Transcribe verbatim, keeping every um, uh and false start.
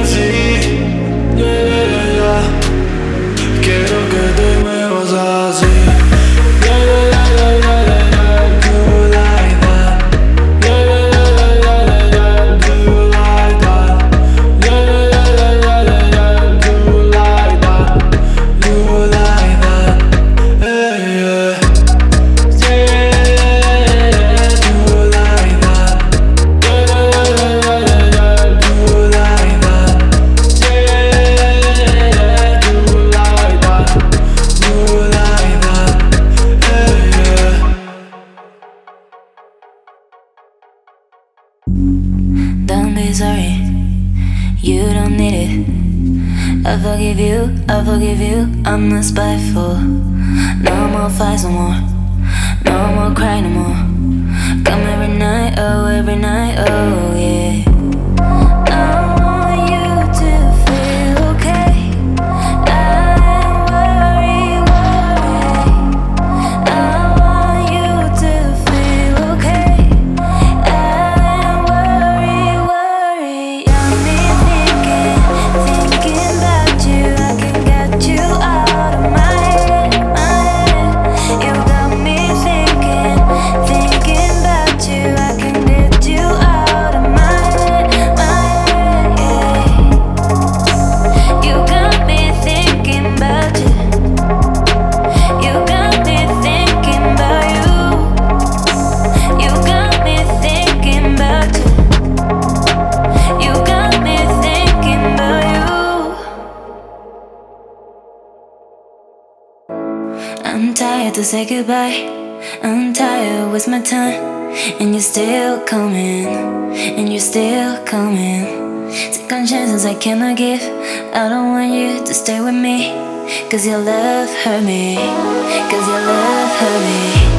así. Yeah, yeah, yeah. Quiero que te muevas así. Yeah, yeah, yeah, yeah, yeah, yeah. Do like that. Yeah, yeah, yeah, yeah, yeah, yeah. Do like that. Yeah, yeah, yeah, yeah, yeah, yeah. Do like that. Do like that. Yeah, yeah. Yeah, yeah, yeah, yeah. Do like that. Yeah, yeah, yeah, yeah, yeah. Do like that. Yeah, yeah, yeah, yeah, yeah. Do like that. Do like that. Yeah, yeah. Don't be sorry, you don't need it. I forgive you, I forgive you, I'm not spiteful. No more fights, no more, no more crying, no more. Come every night, oh, every night, oh, yeah. I want you to feel okay. I worry, worry. I want you to feel okay. I worry, worry. Got me thinking, thinking about you. I can get you out of my head, my head. You got me thinking, thinking about you. I can get you out of my head, my head, yeah. You got me thinking about you. You got me thinking about you. You got me thinking about you. You got me thinking about you. I'm tired to say goodbye. I'm tired with my time. And you're still coming. And you're still coming. Second chances I cannot give. I don't want you to stay with me. Cause your love hurt me. Cause your love hurt me.